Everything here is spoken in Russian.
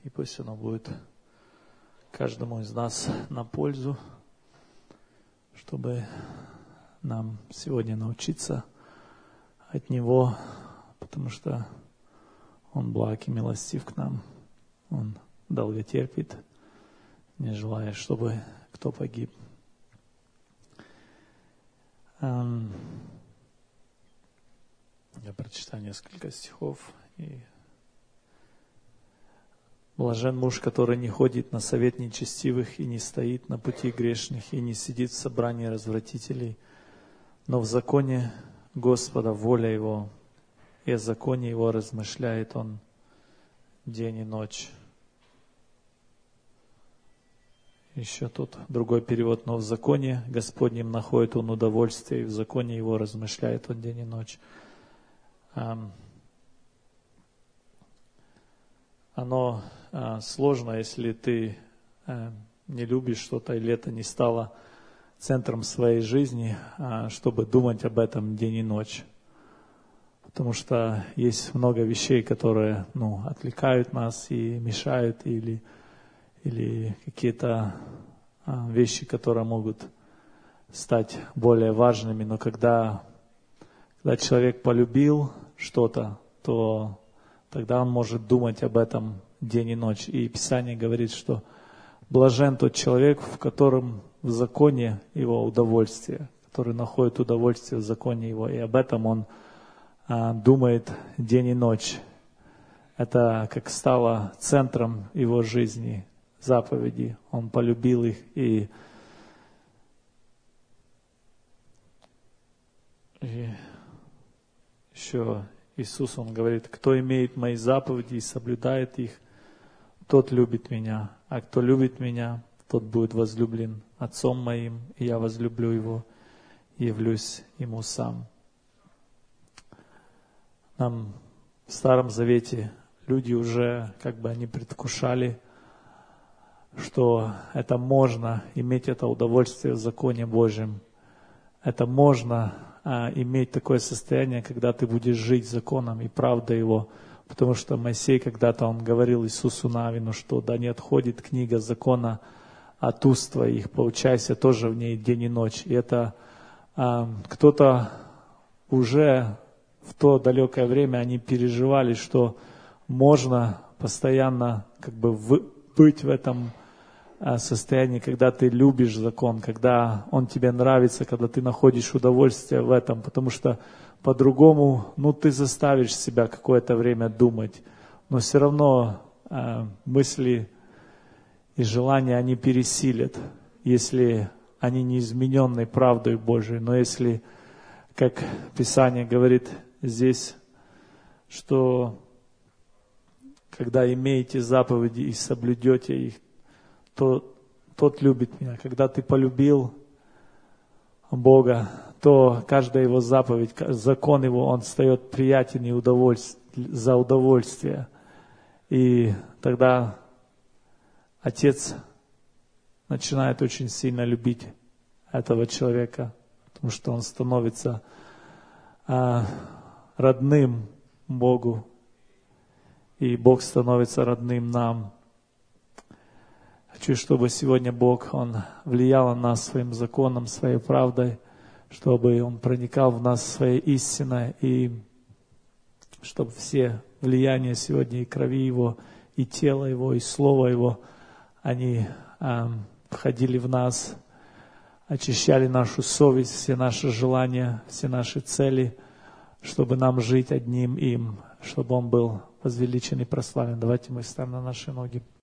и пусть оно будет каждому из нас на пользу, чтобы нам сегодня научиться от Него, потому что Он благ и милостив к нам. Он долготерпит, не желая, чтобы кто погиб. Я прочитаю несколько стихов. Блажен муж, который не ходит на совет нечестивых и не стоит на пути грешных и не сидит в собрании развратителей, но в законе Господа воля его, и о законе его размышляет он день и ночь. Еще тут другой перевод, но в законе Господнем находит он удовольствие, и в законе его размышляет он день и ночь. Оно сложно, если ты не любишь что-то, или это не стало центром своей жизни, чтобы думать об этом день и ночь. Потому что есть много вещей, которые отвлекают нас и мешают, или какие-то вещи, которые могут стать более важными. Но когда человек полюбил что-то, то тогда он может думать об этом день и ночь. И Писание говорит, что блажен тот человек, в котором в законе его удовольствие, который находит удовольствие в законе его, и об этом он думает день и ночь. Это как стало центром его жизни, заповеди. Он полюбил их, и еще Иисус, Он говорит, кто имеет мои заповеди и соблюдает их, тот любит меня, а кто любит меня, тот будет возлюблен Отцом моим, и я возлюблю его и явлюсь ему сам. Нам в Старом Завете люди уже они предвкушали, что это можно иметь это удовольствие в законе Божьем. Это можно иметь такое состояние, когда ты будешь жить законом и правдой Его. Потому что Моисей когда-то он говорил Иисусу Навину, что да не отходит книга закона от уст твоих, поучайся тоже в ней день и ночь. И это кто-то уже в то далекое время они переживали, что можно постоянно быть в этом состоянии, когда ты любишь закон, когда он тебе нравится, когда ты находишь удовольствие в этом, потому что по-другому, ты заставишь себя какое-то время думать, но все равно мысли и желания, они пересилят, если они не измененные правдой Божией. Но если, как Писание говорит здесь, что когда имеете заповеди и соблюдете их, то тот любит меня. Когда ты полюбил Бога, то каждая Его заповедь, закон Его, он стает приятен и за удовольствие. И тогда Отец начинает очень сильно любить этого человека, потому что он становится родным Богу, и Бог становится родным нам. Хочу, чтобы сегодня Бог, Он влиял на нас своим законом, своей правдой, чтобы Он проникал в нас своей истиной, и чтобы все влияния сегодня и крови Его, и тела Его, и слова Его, они входили в нас, очищали нашу совесть, все наши желания, все наши цели, чтобы нам жить одним им, чтобы Он был возвеличен и прославлен. Давайте мы встанем на наши ноги.